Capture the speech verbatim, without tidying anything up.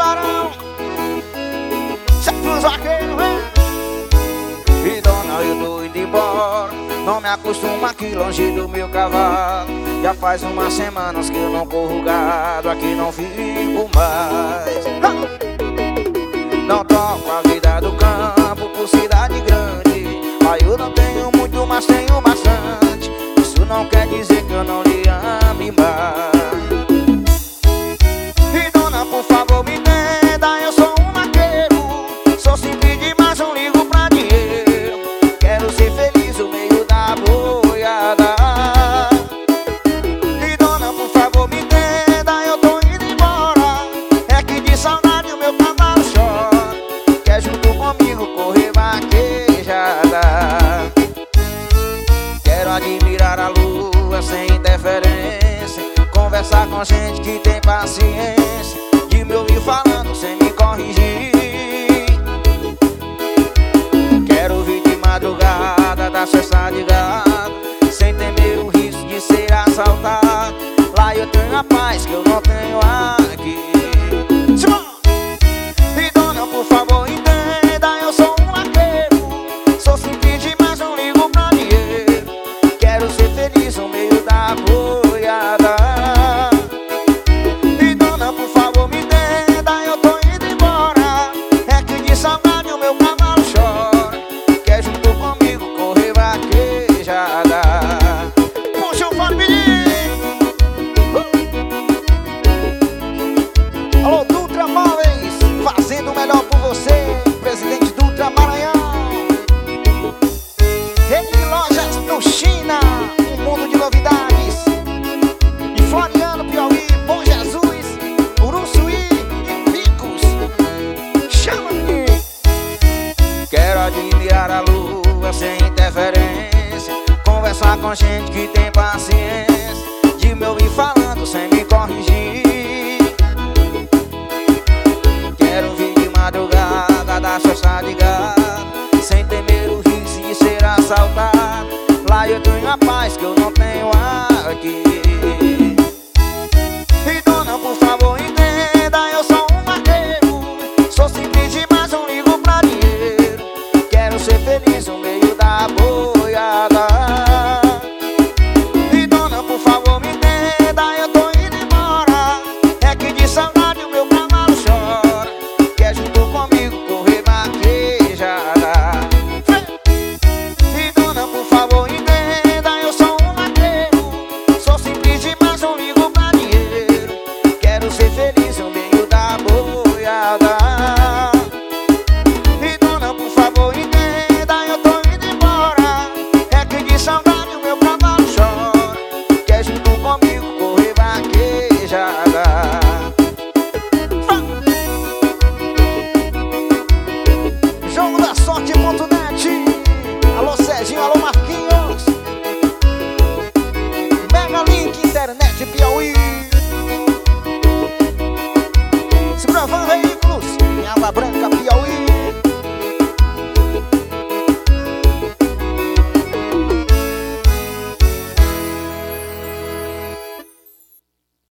tubarão, sempre os vaqueiros, hein? E dona, eu tô indo embora, não me acostuma aqui longe do meu cavalo. Já faz umas semanas que eu não corro gado, aqui não fico mais. Não toco a vida do campo por cidade grande. Aí eu não tenho muito, mas tenho bastante. Isso não quer dizer que eu não lhe ame mais. E dona, por favor, me entenda, eu sou um vaqueiro. Sou simples demais, não ligo pra dinheiro. Quero ser feliz no meio da boiada. E dona, por favor, me entenda, eu tô indo embora. É que de saudade o meu cavalo chora. Quer junto comigo correr vaquejada. Quero admirar a lua sem interferência, conversar com gente que tem paciência, de me ouvir falando sem me corrigir. Quero ouvir de madrugada da cesta de gado, sem temer o risco de ser assaltado. Lá eu tenho a paz que eu não tenho aqui. E dona, por favor, entenda, eu sou um vaqueiro. Sou simples demais, não ligo pra dinheiro. Quero ser feliz no meio da boiada. E dona, por favor, me entenda, eu tô indo embora. É que de saudade o meu cavalo chora. Quer junto comigo correr vaquejada. Puxa o fone, menino. uh! Alô, Dutra Móveis, fazendo o melhor por você. Presidente Dutra Maranhão. Rede Lojas do China, um mundo de novidades. E Floriano, Piauí, Bom Jesus, Uruçuí e Picos. Chama-me. Quero admirar a lua sem interferência, conversar com gente que tem paciência, de me ouvir falando sem me corrigir. Quero ouvir de madrugada da cesta de gado, sem temer o risco de ser assaltado. Lá eu tenho a paz que eu não tenho aqui.